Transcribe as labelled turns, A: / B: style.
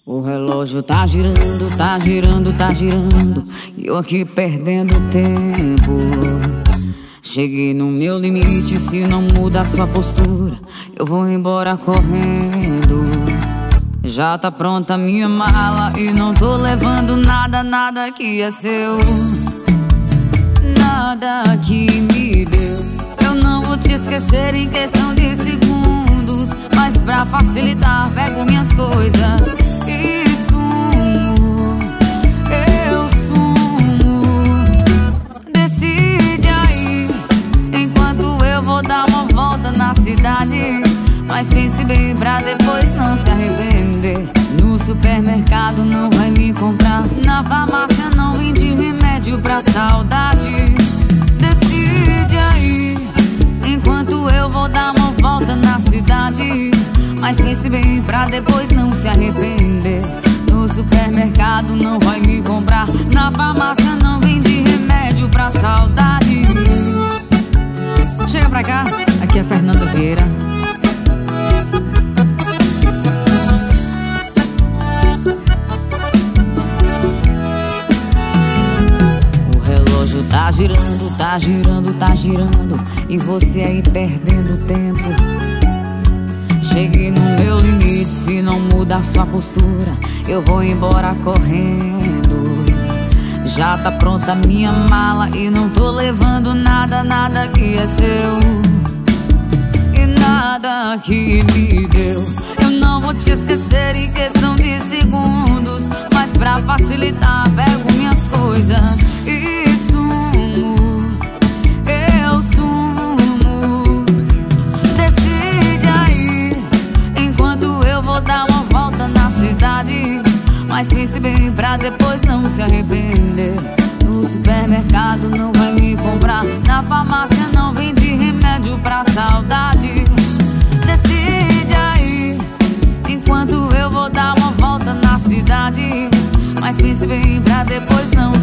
A: O relógio tá girando, tá girando, tá girando, e eu aqui perdendo tempo. Cheguei no meu limite, se não muda a sua postura, eu vou embora correndo. Já tá pronta a minha mala e não tô levando nada, nada que é seu, nada que me deu. Eu não vou te esquecer em questão de segundos, mas pra facilitar pego minhas coisas e sumo, eu sumo. Decide aí, enquanto eu vou dar uma volta na cidade, mas pense bem pra depois não se arrepender. No supermercado não vai me comprar, na farmácia não vende remédio pra saudade. Decide aí, enquanto eu vou dar uma volta na cidade, mas pense bem pra depois não se arrepender. No supermercado não vai me comprar, na farmácia não vende remédio pra saudade. Chega pra cá, aqui é Fernando Vieira. Tá girando, tá girando, tá girando, e você aí perdendo tempo. Cheguei no meu limite, se não muda a sua postura, eu vou embora correndo. Já tá pronta a minha mala e não tô levando nada, nada que é seu e nada que me deu. Eu não vou te esquecer em questão de segundos, mas pra facilitar pego minhas coisas e eu sumo. Decide aí, enquanto eu vou dar uma volta na cidade, mas pense bem pra depois não se arrepender. No supermercado não vai me comprar, na farmácia não vende remédio pra saudade. Decide aí, enquanto eu vou dar uma volta na cidade, mas pense bem pra depois não